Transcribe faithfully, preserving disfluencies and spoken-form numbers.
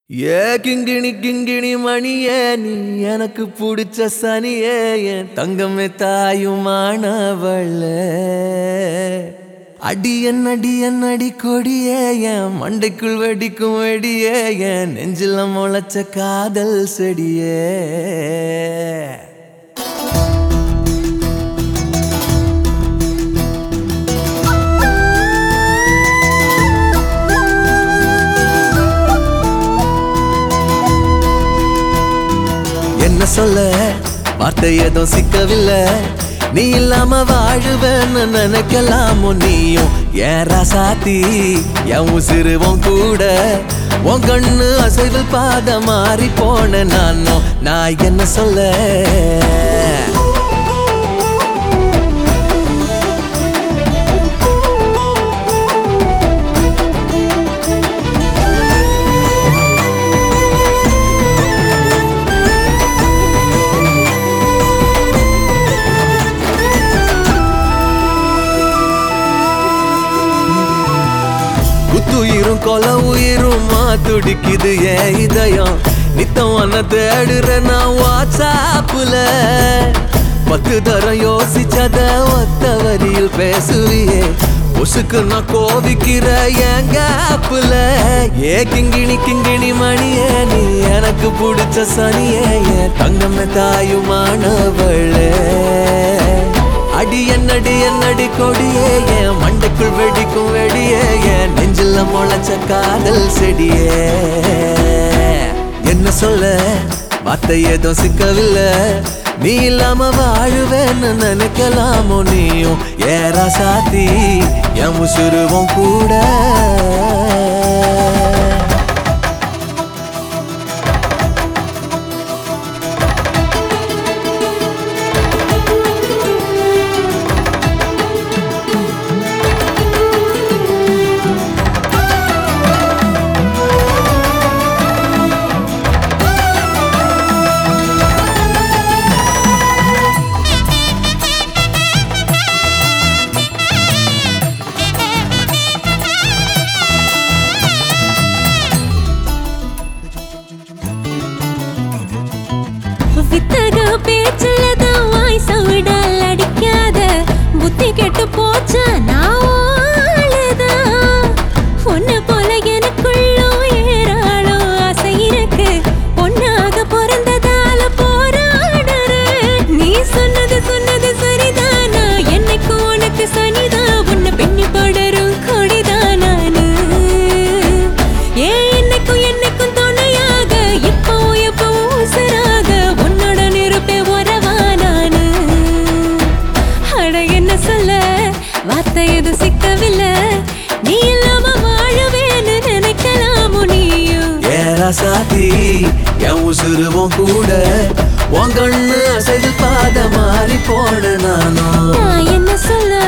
ஏ கிங்கிணி கிங்கிணி மணியே நீ எனக்கு பிடிச்ச சனியே என் தங்கமே தாயுமானவள அடியன் அடியன் அடி கொடியே என் மண்டைக்குள் வெடிக்கும் வெடியே என் நெஞ்சில முளைச்ச காதல் செடியே என்ன சொல்ல வார்த்தை ஏதோ சிக்கவில்லை நீ இல்லாம வாழுவேன்னு நினைக்கலாமோ நீயும் ஏன் ராசாத்தி என் உசிறுவோம் கூட உன் கண்ணு அசைவில் பாத மாறி போன நானும் நான் என்ன சொல்ல உயிரும் கொல உயிரும் துடிக்குது என் இதயம் நித்தம் ஒன்ன தேடுற நான் வாட்ஸ்ஆப்ல பத்து தரம் யோசிச்சத ஒத்த வரியில் பேசுவியே உசுக்கு நான் கோவிக்கிற என் கேப்புல ஏ கிங்கிணி கிங்கிணி மணியே நீ எனக்கு பிடிச்ச சனியே என் தங்கமே தாயுமானவளே அடி என்னடி என்னடி கொடியே என் மண்டைக்குள் வெடிக்கும் வெடியே என் நெஞ்சில முளைச்ச காதல் செடியே என்ன சொல்ல வார்த்தை ஏதோ சிக்கவில்லை நீ இல்லாம வாழுவேன்னு நினைக்கலாமோ நீயும் ஏறா சாத்தி என் உசுருவோம் கூட வித்தக பேச்சுலதான் வாய் சவுடால் அடிக்காத புத்தி கெட்டு போச்சா நான் ஆளுதான் பொண்ணு போல எனக்குள்ளும் ஏறாளோ ஆசை இருக்கு பொண்ணாக பிறந்ததால போராடுறேன் நீ சொன்னது சொன்னது சரிதானா என்னைக்கு உனக்கு சனிதான் உன்னை பின்னி படரும் கொடிதான் நானு ஏன் என்னைக்கும் என்னைக்கும் துணையாக இப்போ எப்பவும் உசராக வார்த்தை எது சிக்கவில்லை நீ இல்லாம வாழவேன்னு நினைக்கலாமோ நீயும் ஏறா சாத்தி என் உசுருவோம் கூட உன் கண்ணு அசைது பாத மாறி போன நானும் நான் என்ன சொல்ல